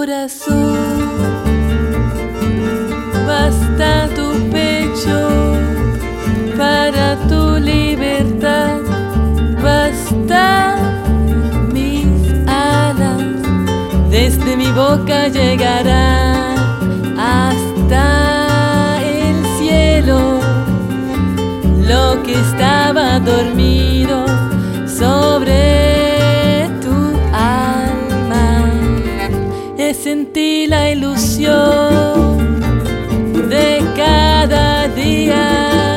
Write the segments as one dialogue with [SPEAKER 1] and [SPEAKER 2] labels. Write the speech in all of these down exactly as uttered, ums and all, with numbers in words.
[SPEAKER 1] corazón, basta tu pecho para tu libertad, basta mis alas, desde mi boca llegará hasta el cielo lo que estaba dormido sobre tu alma. Sentí la ilusión de cada día,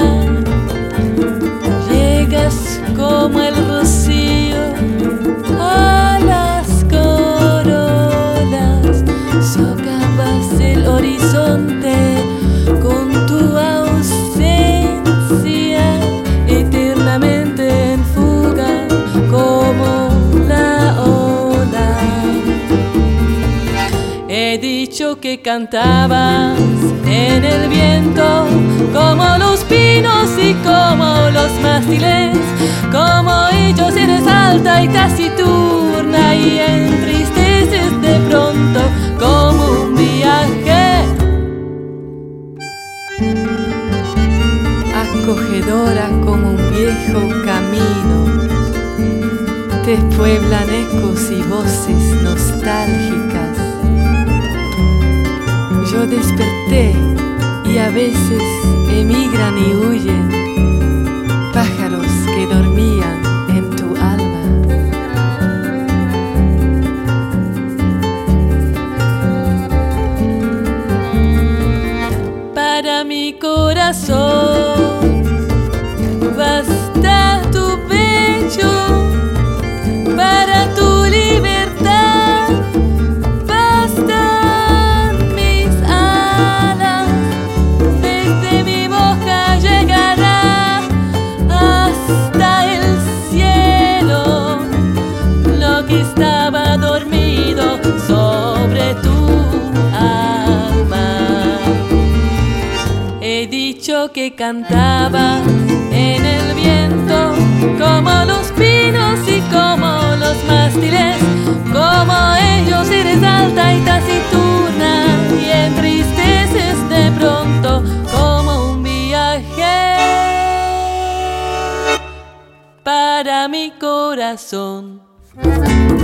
[SPEAKER 1] llegas como el rocío a las corolas, socavas el horizonte con tu ausencia, eternamente en fuga como la ola. He dicho que cantabas en el viento como los pinos y como los mástiles, como ellos eres alta y taciturna y entristeces de pronto como un viaje, acogedora como un viejo camino. Te pueblan ecos y voces nostálgicas. Yo desperté y a veces emigran y huyen pájaros que dormían en tu alma. Para mi corazón basta tu pecho, para tu libertad basta mis alas, desde mi boca llegará hasta el cielo lo que estaba dormido sobre tu alma. He dicho que cantabas en el viento como los pinos y como los mástiles, como ellos eres alta y taciturna y entristeces de pronto como un viaje para mi corazón.